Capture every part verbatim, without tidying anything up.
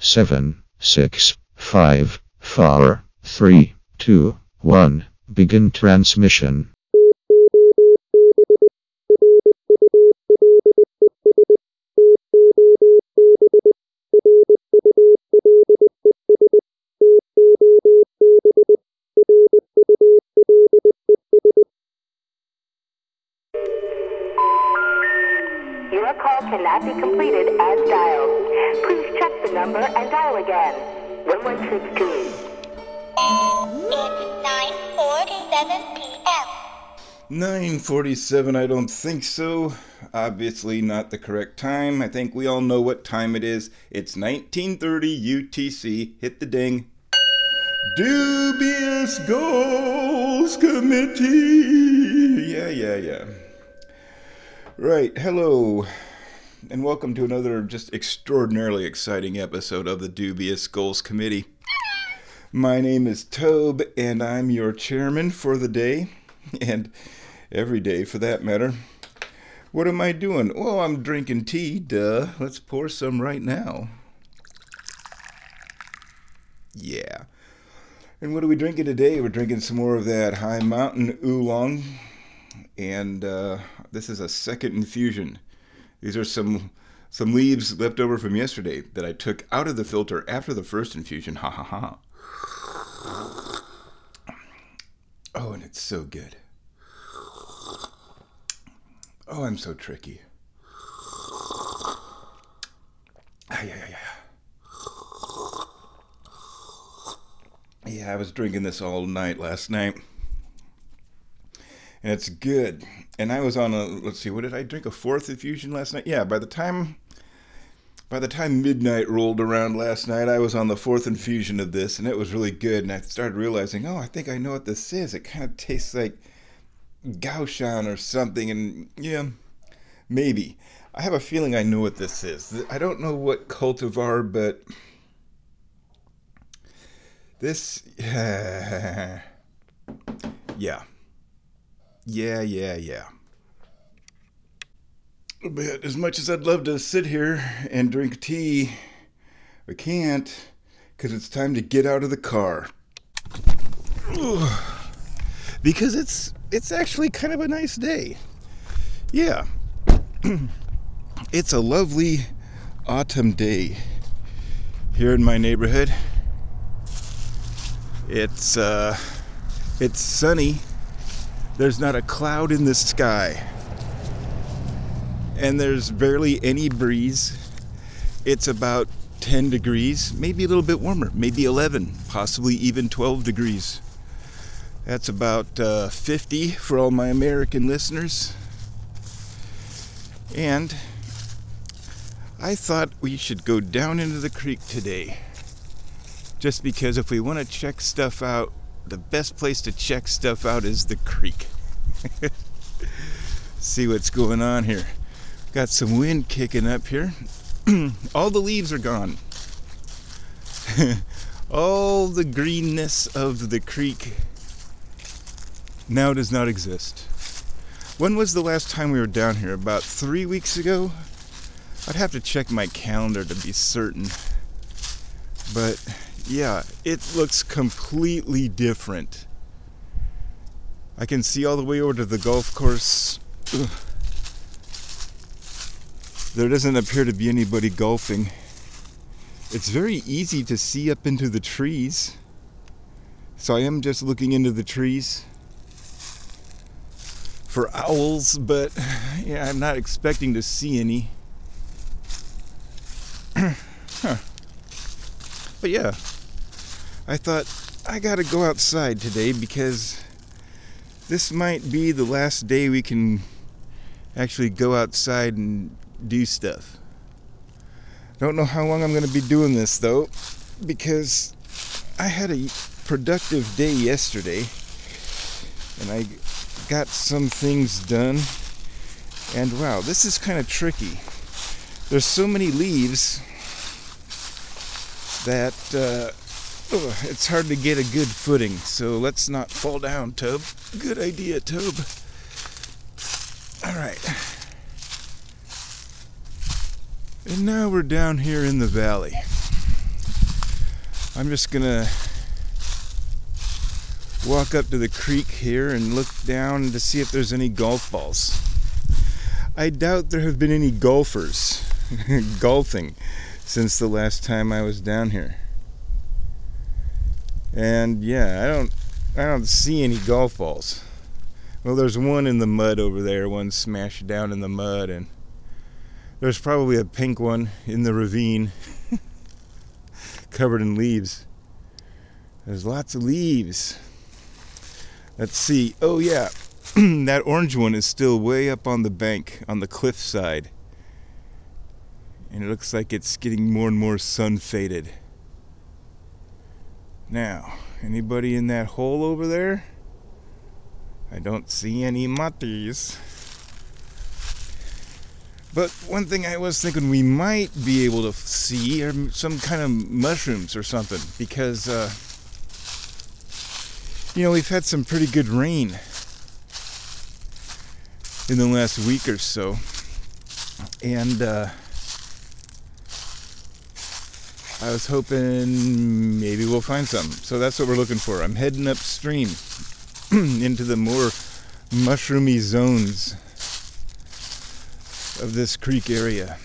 seven, six, five, four, three, two, one. Begin transmission. Your call cannot be completed as dialed. Please check the number and dial again. one one six two. It's nine forty-seven p.m. nine forty-seven, I don't think so. Obviously not the correct time. I think we all know what time it is. It's nineteen thirty U T C. Hit the ding. Dubious Goals Committee. Yeah, yeah, yeah. Right, hello. And welcome to another just extraordinarily exciting episode of the Dubious Goals Committee. My name is Tobe, and I'm your chairman for the day. And every day, for that matter. What am I doing? Oh, I'm drinking tea, duh. Let's pour some right now. Yeah. And what are we drinking today? We're drinking some more of that High Mountain Oolong. And uh, this is a second infusion. These are some some leaves left over from yesterday that I took out of the filter after the first infusion. Ha ha ha. Oh, and it's so good. Oh, I'm so tricky. Ah, yeah, yeah, yeah. Yeah, I was drinking this all night last night. And it's good. And I was on a, let's see, what did I drink? A fourth infusion last night? Yeah, by the time, by the time midnight rolled around last night, I was on the fourth infusion of this, and it was really good. And I started realizing, oh, I think I know what this is. It kind of tastes like Gauchan or something, and yeah, maybe. I have a feeling I know what this is. I don't know what cultivar, but this, yeah, yeah, yeah, yeah. But as much as I'd love to sit here and drink tea, I can't, because it's time to get out of the car. Ugh. Because it's it's actually kind of a nice day. Yeah. It's a lovely autumn day here in my neighborhood. It's uh it's sunny. There's not a cloud in the sky. And there's barely any breeze. It's about ten degrees, maybe a little bit warmer, maybe eleven, possibly even twelve degrees. That's about uh, fifty for all my American listeners. And I thought we should go down into the creek today. Just because if we want to check stuff out, the best place to check stuff out is the creek. See what's going on here. Got some wind kicking up here. All the leaves are gone. All the greenness of the creek now does not exist. When was the last time we were down here? About three weeks ago? I'd have to check my calendar to be certain. But yeah, it looks completely different. I can see all the way over to the golf course. Ugh. There doesn't appear to be anybody golfing. It's very easy to see up into the trees. So I am just looking into the trees for owls, but yeah, I'm not expecting to see any. Huh. But yeah, I thought I gotta go outside today because this might be the last day we can actually go outside and do stuff. Don't know how long I'm going to be doing this though, because I had a productive day yesterday and I got some things done, and wow, this is kind of tricky. There's so many leaves that uh, oh, it's hard to get a good footing, so let's not fall down, Tobe. Good idea, Tobe. Alright. And now we're down here in the valley. I'm just gonna walk up to the creek here and look down to see if there's any golf balls. I doubt there have been any golfers golfing since the last time I was down here. And yeah, I don't I don't see any golf balls. Well, there's one in the mud over there, one smashed down in the mud, and there's probably a pink one in the ravine covered in leaves. There's lots of leaves. Let's see. Oh yeah, that orange one is still way up on the bank, on the cliff side. And it looks like it's getting more and more sun faded. Now, anybody in that hole over there? I don't see any mutties. But one thing I was thinking we might be able to see are some kind of mushrooms or something, because uh, you know, we've had some pretty good rain in the last week or so, and uh, I was hoping maybe we'll find some. So that's what we're looking for. I'm heading upstream into the more mushroomy zones of this creek area.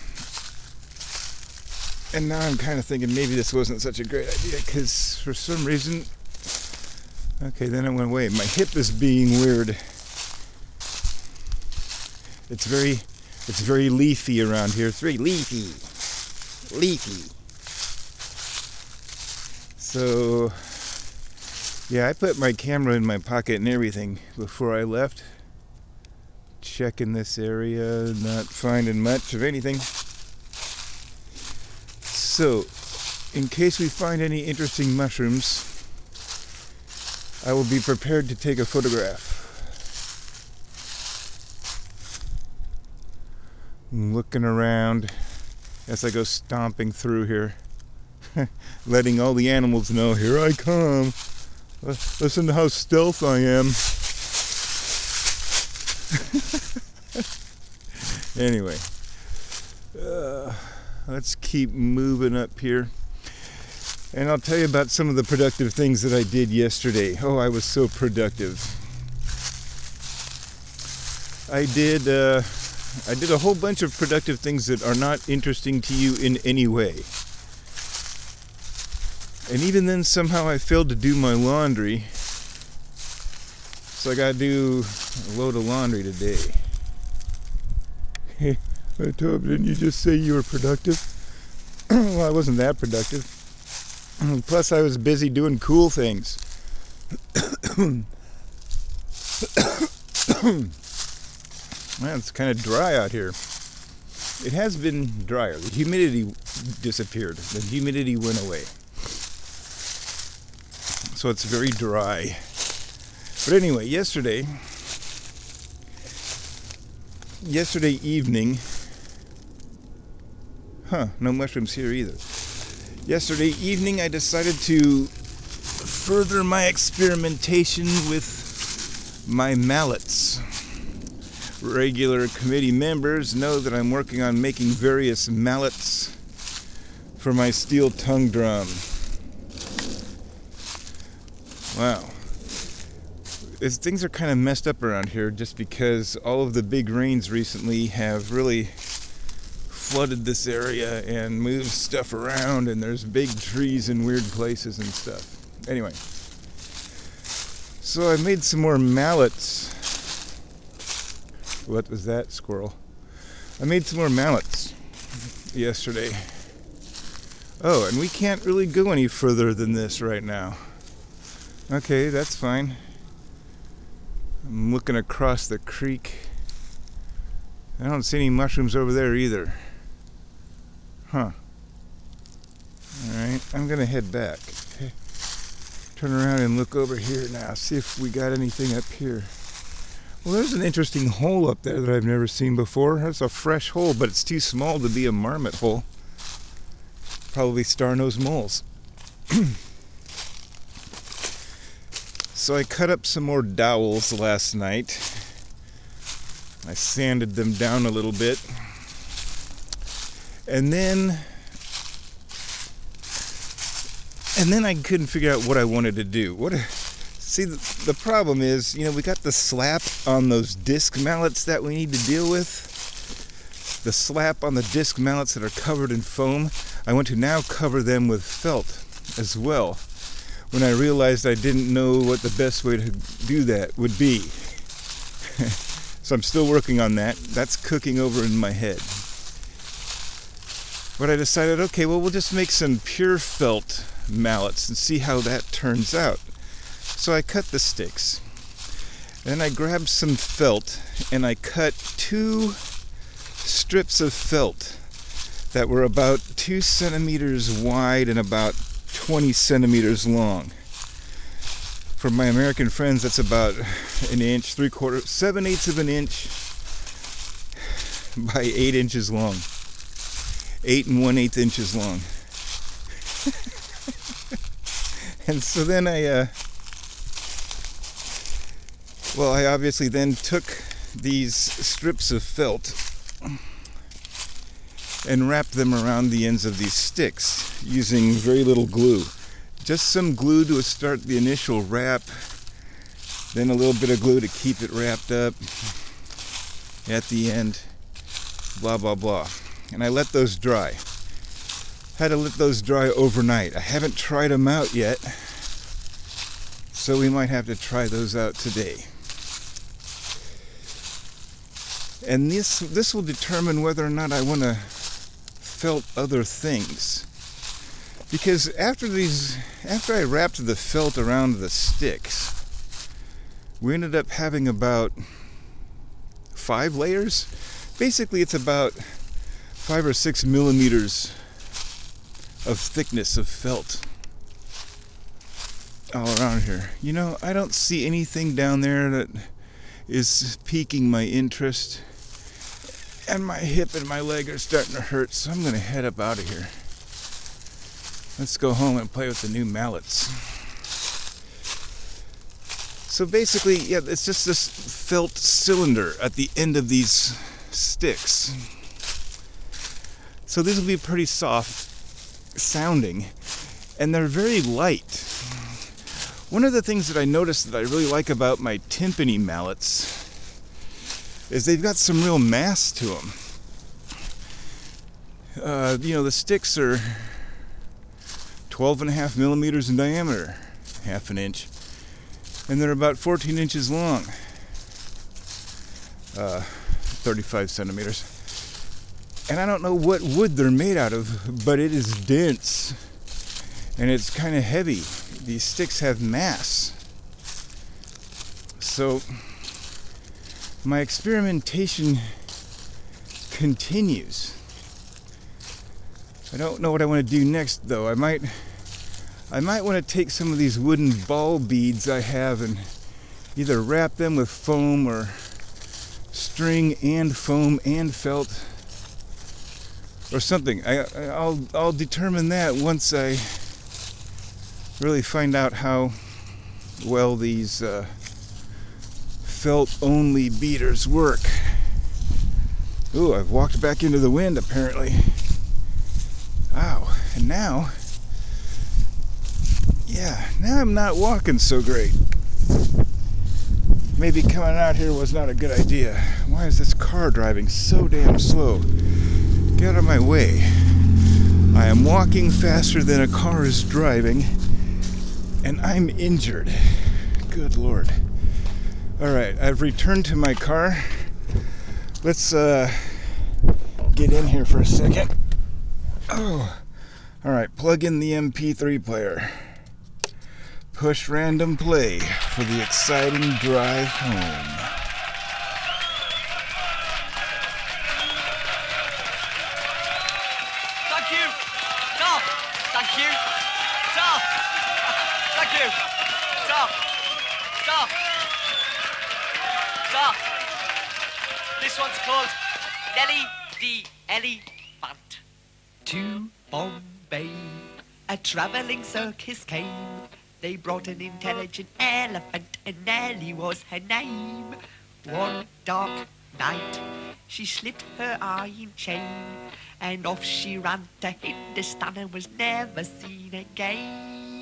And now I'm kind of thinking maybe this wasn't such a great idea, because for some reason, okay, then it went away. My hip is being weird. It's very, it's very leafy around here. It's very leafy, leafy. So, yeah, I put my camera in my pocket and everything before I left. Checking this area, not finding much of anything. So, in case we find any interesting mushrooms, I will be prepared to take a photograph. I'm looking around as I go stomping through here. Letting all the animals know, here I come. Listen to how stealth I am. Anyway, uh, let's keep moving up here. And I'll tell you about some of the productive things that I did yesterday. Oh, I was so productive. I did, uh, I did a whole bunch of productive things that are not interesting to you in any way. And even then, somehow I failed to do my laundry. So I gotta do a load of laundry today. Hey, Tob, didn't you just say you were productive? Well, I wasn't that productive. Plus, I was busy doing cool things. Man, it's kind of dry out here. It has been drier. The humidity disappeared. The humidity went away. So it's very dry. But anyway, yesterday, yesterday evening, huh, no mushrooms here either. Yesterday evening, I decided to further my experimentation with my mallets. Regular committee members know that I'm working on making various mallets for my steel tongue drum. Wow. It's, things are kind of messed up around here just because all of the big rains recently have really flooded this area and moved stuff around, and there's big trees in weird places and stuff. Anyway, so I made some more mallets. What was that, squirrel? I made some more mallets yesterday. Oh, and we can't really go any further than this right now. Okay, that's fine. I'm looking across the creek. I don't see any mushrooms over there either. Huh. Alright, I'm gonna head back. Okay. Turn around and look over here now, see if we got anything up here. Well, there's an interesting hole up there that I've never seen before. That's a fresh hole, but it's too small to be a marmot hole. Probably star-nosed moles. So I cut up some more dowels last night. I sanded them down a little bit. And then And then I couldn't figure out what I wanted to do. What? A, see, the, the problem is, you know, we got the slap on those disc mallets that we need to deal with. The slap on the disc mallets that are covered in foam. I want to now cover them with felt as well, when I realized I didn't know what the best way to do that would be. So I'm still working on that. That's cooking over in my head. But I decided, okay, well, we'll just make some pure felt mallets and see how that turns out. So I cut the sticks. Then I grabbed some felt and I cut two strips of felt that were about two centimeters wide and about twenty centimeters long. For my American friends, that's about an inch, three quarters, seven eighths of an inch by eight inches long. Eight and one eighth inches long. And so then I, uh, well, I obviously then took these strips of felt and wrapped them around the ends of these sticks using very little glue. Just some glue to start the initial wrap, then a little bit of glue to keep it wrapped up at the end, blah, blah, blah. And I let those dry. Had to let those dry overnight. I haven't tried them out yet, so we might have to try those out today. And this this will determine whether or not I want to felt other things. Because after these, after I wrapped the felt around the sticks, we ended up having about five layers. Basically, it's about five or six millimeters of thickness of felt all around here. You know, I don't see anything down there that is piquing my interest, and my hip and my leg are starting to hurt, so I'm going to head up out of here. Let's go home and play with the new mallets. So basically, yeah, it's just this felt cylinder at the end of these sticks. So these will be pretty soft sounding, and they're very light. One of the things that I noticed that I really like about my timpani mallets is they've got some real mass to them. Uh, you know, the sticks are twelve and a half millimeters in diameter, half an inch, and they're about fourteen inches long, uh, thirty-five centimeters. And I don't know what wood they're made out of, but it is dense, and it's kind of heavy. These sticks have mass. So my experimentation continues. I don't know what I want to do next, though. I might I might want to take some of these wooden ball beads I have and either wrap them with foam or string and foam and felt or something. I, I'll I'll determine that once I really find out how well these uh, felt-only beaters work. Ooh, I've walked back into the wind apparently. Wow, and now, yeah, now I'm not walking so great. Maybe coming out here was not a good idea. Why is this car driving so damn slow? Get out of my way. I am walking faster than a car is driving, and I'm injured. Good Lord. Alright, I've returned to my car. Let's uh, get in here for a second. Oh, alright, plug in the M P three player. Push random play for the exciting drive home. Thank you! Stop! Thank you! Stop! Thank you! Stop! Stop! Stop! This one's called Nelly the Elephant. To Bombay, a travelling circus came. They brought an intelligent elephant, and Nellie was her name. One dark night, she slipped her iron chain, and off she ran to Hindustan and was never seen again.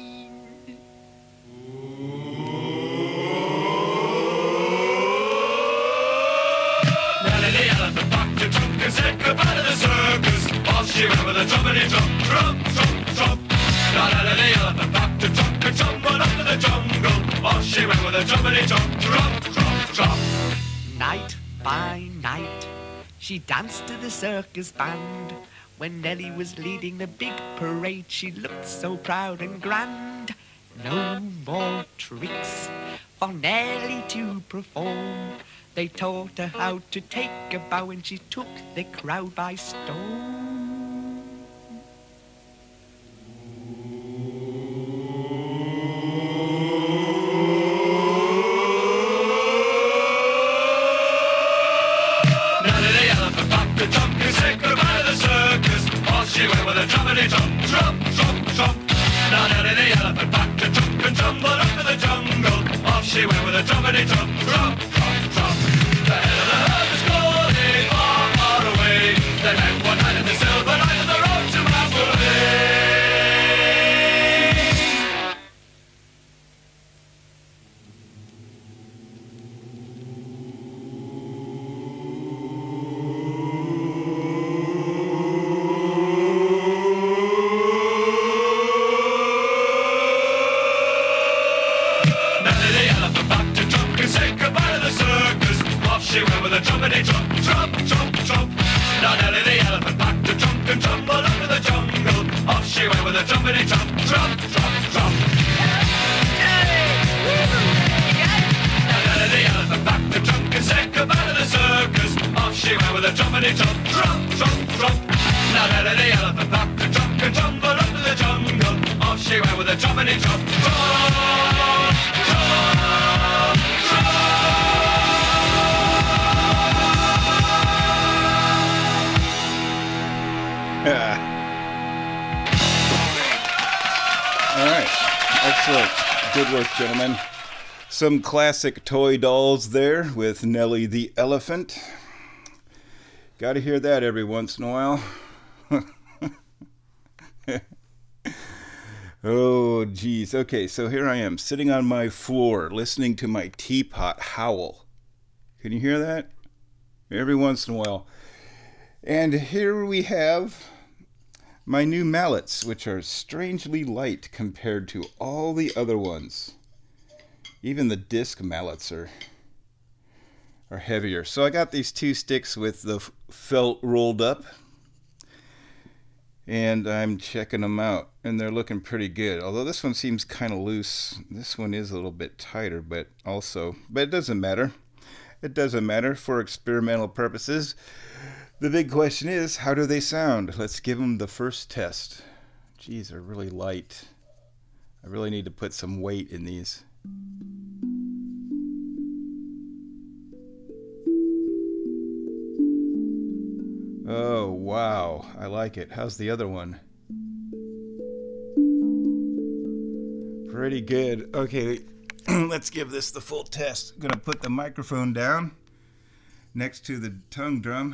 she went with a jumpity jump, jump, jump, jump. Night by night, she danced to the circus band. When Nellie was leading the big parade, she looked so proud and grand. No more tricks for Nellie to perform. They taught her how to take a bow, and she took the crowd by storm. Nellie the elephant back to jump, and said goodbye to the circus. Off she went with a jumpity jump, jump, jump, jump. Now Nellie the elephant back to jump and tumble up to the jungle. Off she went with a jumpity jump, jump, jump, jump. The head of the herd was calling far, far away. They met one night in the silver night on the road to Maplehay. Nellie the elephant back to jump and say goodbye to the circus. Off she went with a jumpity jump, jump, jump, jump. Now Nellie the elephant back to jump and tumble up to the jungle. Off she went with a jumpity jump, jump, jump, jump. Now Nellie the elephant back to jump and say goodbye to the circus. Off she went with a jumpity jump, jump, jump, jump. Now Nellie the elephant back to jump and tumble up to the jungle. Off she went with a jumpity jump, jump, jump, jump. Yeah. All right. Excellent. Good work, gentlemen. Some classic toy dolls there with Nellie the elephant. Got to hear that every once in a while. Oh, geez. Okay, so here I am sitting on my floor listening to my teapot howl. Can you hear that? Every once in a while. And here we have my new mallets, which are strangely light compared to all the other ones. Even the disc mallets are are heavier. So I got these two sticks with the felt rolled up, and I'm checking them out, and they're looking pretty good. Although this one seems kind of loose. This one is a little bit tighter, but also, but it doesn't matter. It doesn't matter for experimental purposes. The big question is, how do they sound? Let's give them the first test. Geez, they're really light. I really need to put some weight in these. Oh, wow. I like it. How's the other one? Pretty good. Okay, let's give this the full test. I'm going to put the microphone down next to the tongue drum.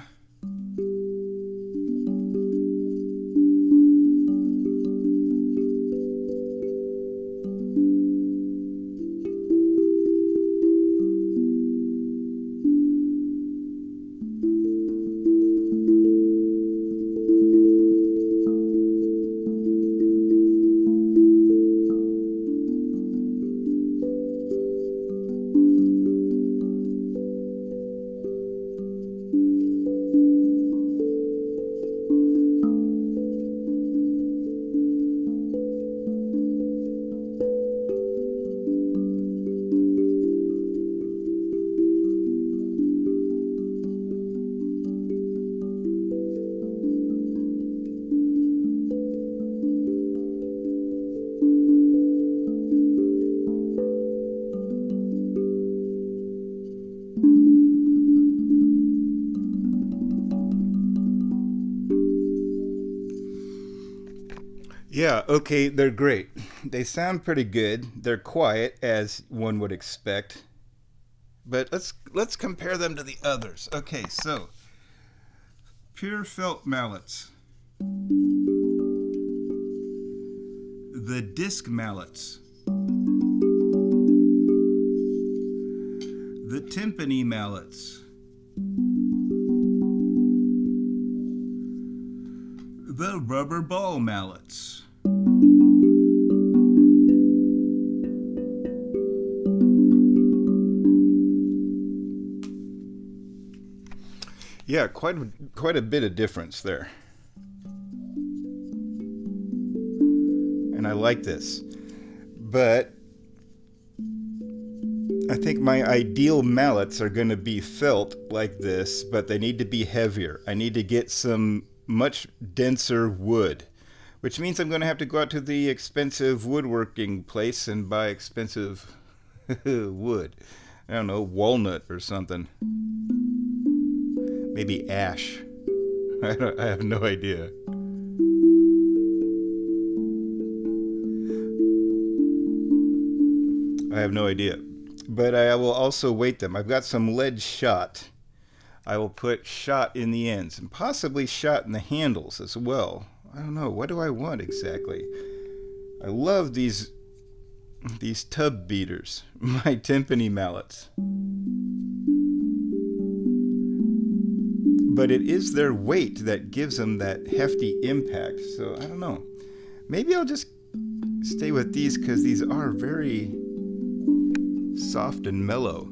Yeah, okay, they're great. They sound pretty good. They're quiet, as one would expect. But let's let's compare them to the others. Okay, so pure felt mallets. The disc mallets. The timpani mallets. The rubber ball mallets. Yeah, quite a, quite a bit of difference there. And I like this. But I think my ideal mallets are going to be felt like this, but they need to be heavier. I need to get some much denser wood, which means I'm going to have to go out to the expensive woodworking place and buy expensive wood. I don't know, walnut or something. Maybe ash. I, don't, I have no idea. I have no idea. But I will also weight them. I've got some lead shot. I will put shot in the ends and possibly shot in the handles as well. I don't know. What do I want exactly? I love these these tub beaters, my timpani mallets. But it is their weight that gives them that hefty impact. So I don't know. Maybe I'll just stay with these because these are very soft and mellow.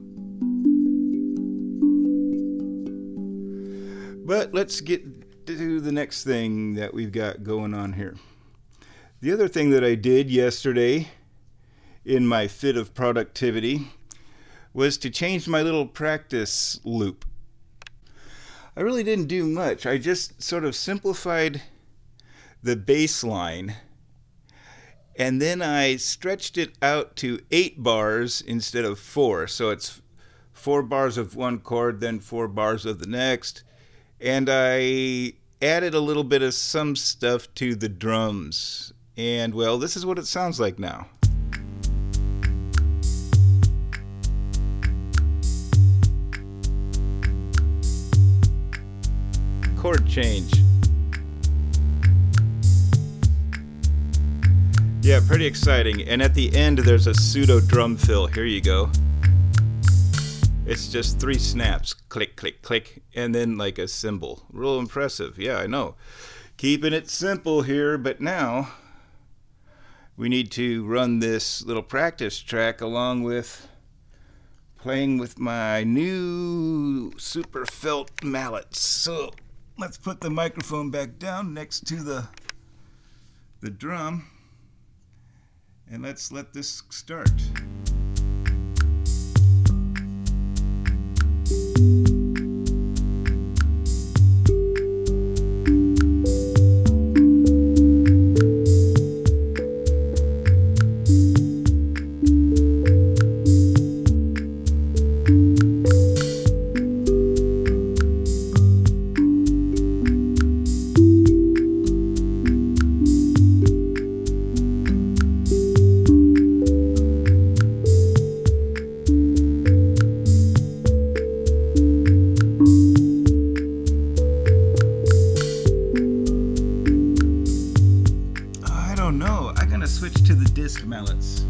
But let's get to the next thing that we've got going on here. The other thing that I did yesterday in my fit of productivity was to change my little practice loop. I really didn't do much. I just sort of simplified the bass line, and then I stretched it out to eight bars instead of four. So it's four bars of one chord, then four bars of the next. And I added a little bit of some stuff to the drums. And, well, this is what it sounds like now. Chord change. Yeah, pretty exciting. And at the end, there's a pseudo drum fill. Here you go. It's just three snaps. Click, click, click. And then like a cymbal. Real impressive. Yeah, I know. Keeping it simple here, but now we need to run this little practice track along with playing with my new super felt mallets. So let's put the microphone back down next to the the drum. And let's let this start. Switch to the disc mallets.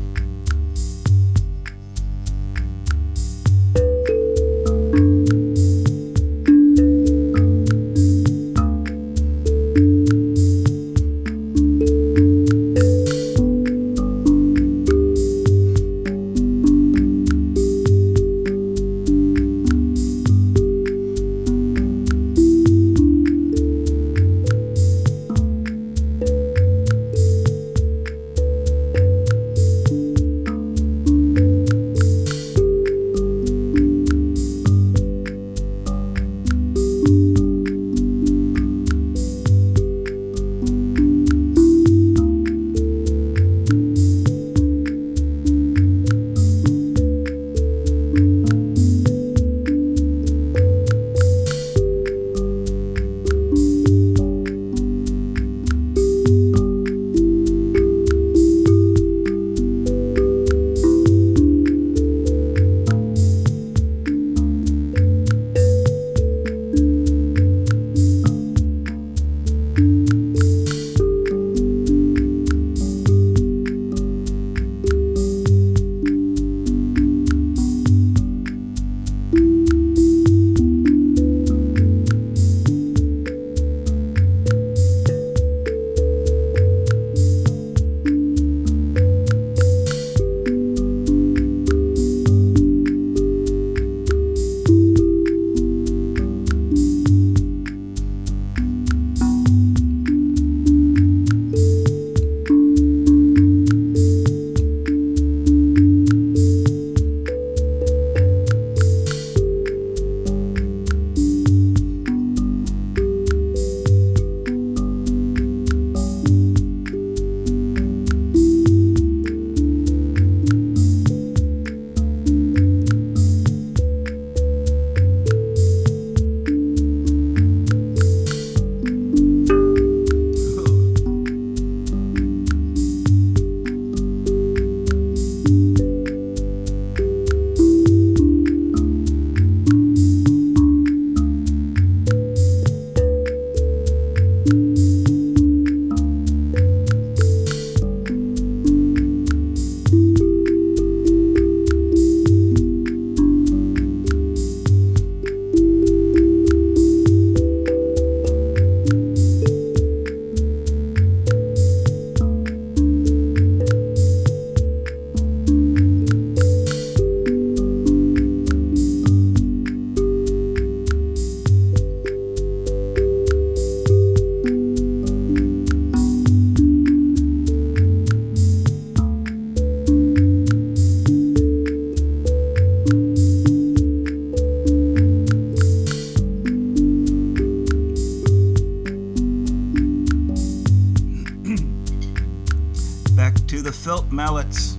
back to the felt mallets.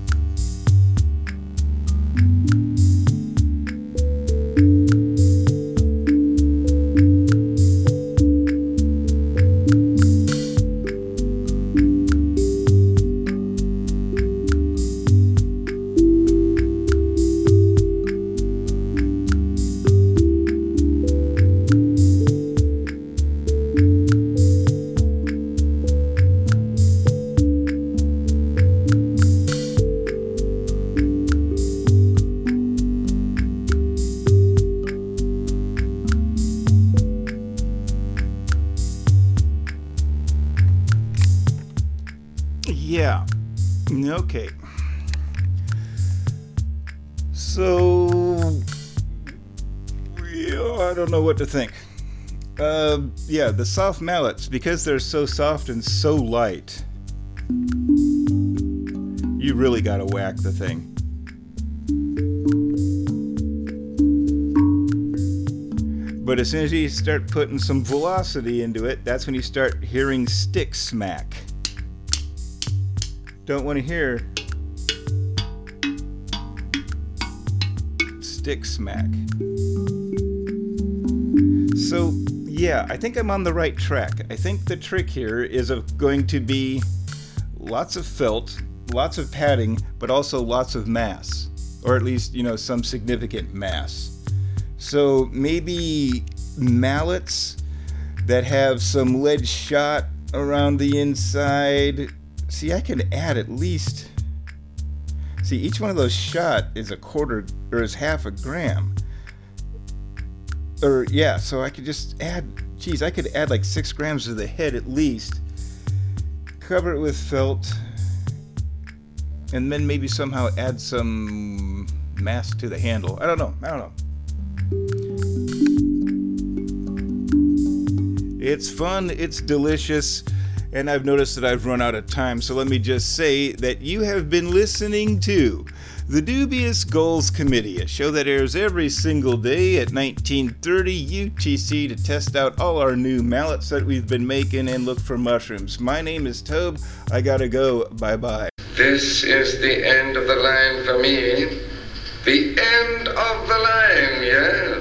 Yeah. Okay. So, yeah, I don't know what to think. Uh, yeah, the soft mallets, because they're so soft and so light, you really gotta whack the thing. But as soon as you start putting some velocity into it, that's when you start hearing stick smack. Don't want to hear stick smack. So, yeah, I think I'm on the right track. I think the trick here is of going to be lots of felt, lots of padding, but also lots of mass. Or at least, you know, some significant mass. So maybe mallets that have some lead shot around the inside. See, I can add at least... See, each one of those shot is a quarter, or is half a gram. Or, yeah, so I could just add... Geez, I could add like six grams to the head at least. Cover it with felt. And then maybe somehow add some mass to the handle. I don't know, I don't know. It's fun, it's delicious. And I've noticed that I've run out of time, so let me just say that you have been listening to The Dubious Goals Committee, a show that airs every single day at nineteen thirty U T C to test out all our new mallets that we've been making and look for mushrooms. My name is Tobe. I gotta go. Bye-bye. This is the end of the line for me. The end of the line, yes?